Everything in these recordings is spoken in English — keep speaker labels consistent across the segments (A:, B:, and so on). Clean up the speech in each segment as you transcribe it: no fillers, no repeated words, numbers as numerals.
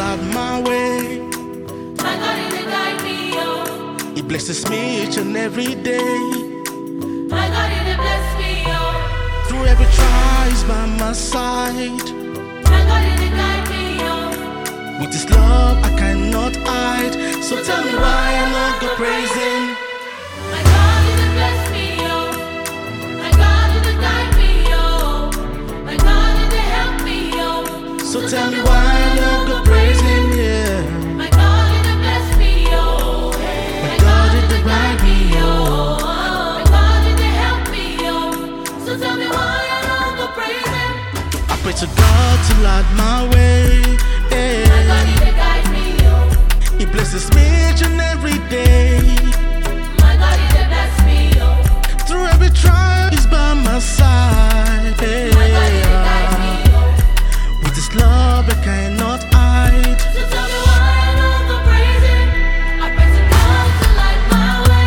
A: light my way.
B: My God, He guide me, oh.
A: He blesses me each and every day.
B: My God, He bless me, oh.
A: Through every trial, He's by my side.
B: My God, He guide me, oh.
A: With His love, I cannot hide. So tell me why I not go praising.
B: My God, He bless me, oh. My God, He guide me, oh. My God, He help me, oh.
A: So tell me why I not go praising, yeah.
B: My God, He bless me, oh. My God, He guide me, oh. My God, He help me, oh. So tell me why I not go praising.
A: I pray to God to light my way.
B: My God, He guide me, oh.
A: He blesses me each and every day.
B: My God, He bless me, oh.
A: Through every trial, He's by my side.
B: My God, He guide me, oh.
A: With His love, I cannot hide.
B: So tell me why I don't go praising. I pray to God to light my way.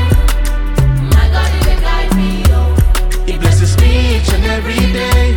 B: My God, He guide me, oh.
A: He blesses me each and every day.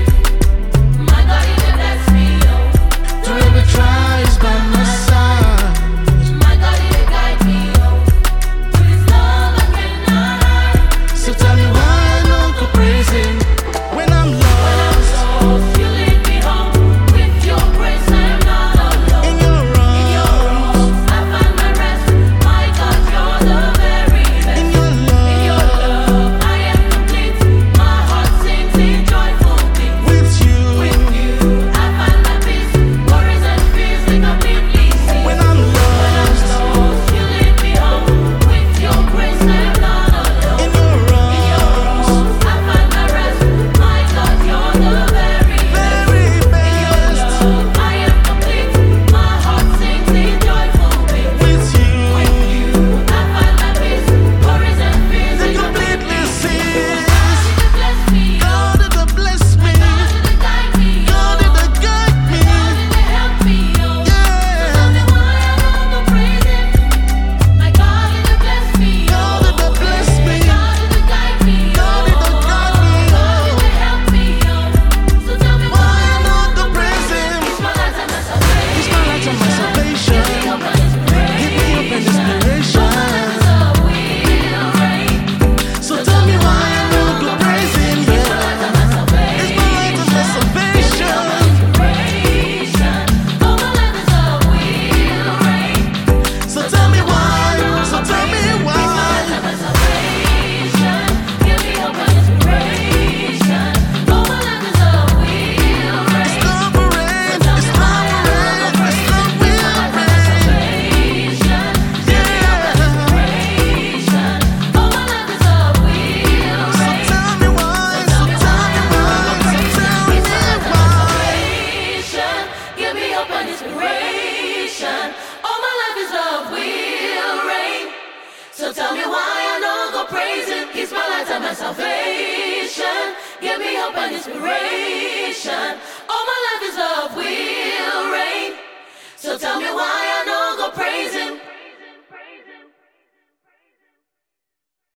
B: My God, He bless me, oh.
A: Through every trial, He's by my side.
B: My God, He guide me, oh. With His love I cannot hide.
A: So tell me why I don't go praising when I'm lost.
B: So you lead me home with Your grace. I am not alone.
A: In Your
B: In Your
A: arms,
B: arms, I find my rest. My God, You're the very best.
A: in Your
B: In Your
A: love,
B: love, I am complete. My heart sings in joyful peace.
A: with You.
B: With You, I find my peace. Worries and fears they completely cease.
A: When I'm lost,
B: Lost, You lead me home with Your grace. I am not alone.
A: in Your
B: In Your
A: arms,
B: arms, I find my rest. My God, You're the very best.
A: very
B: In Your
A: best.
B: love, I am complete. My heart sings in joyful peace.
A: With You,
B: With You, I find my peace. Worries and fears
A: they
B: they
A: completely
B: completely
A: cease.
B: God, bless me,
A: God did the bless me.
B: God, guide me,
A: God did the guide me.
B: God, help me, oh.
A: Yeah.
B: Tell me why I don't go praising. My God, bless me,
A: God did the bless me.
B: God, guide me,
A: God did the guide me.
B: God, help me, oh. So tell me
A: Why
B: why
A: I not go praising?
B: He's my light and my salvation.
A: He's my light and my salvation.
B: Give me hope and inspiration.
A: Give me hope and inspiration.
B: So will reign.
A: So tell me why I not go praising,
B: He's my
A: yeah.
B: light and my salvation.
A: It's my light and my salvation.
B: Oh, my life is a will reign.
A: So tell me why. So tell me why.
B: My salvation, give me hope and inspiration. Oh, my life is a will reign.
A: It's not for rain. It's not for rain. It's not will rain. So tell me why. So tell me why. So tell me why.
B: Give me hope and inspiration. All my life is love will reign. So tell me why I don't go praising. He's my light and my salvation. Give me hope and inspiration. All my life is love will reign. So tell me why I don't go praising.